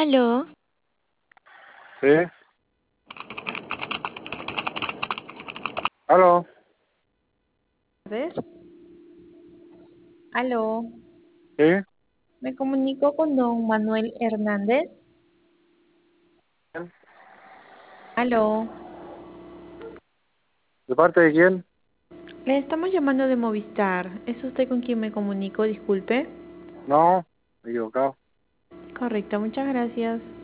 Aló, Sí, aló, ¿ves? Aló, sí, me comunico con don Manuel Hernández. Aló, ¿de parte de quién? le estamos llamando de Movistar. ¿Es usted con quien me comunico? Disculpe. No, equivocado. Correcto, muchas gracias.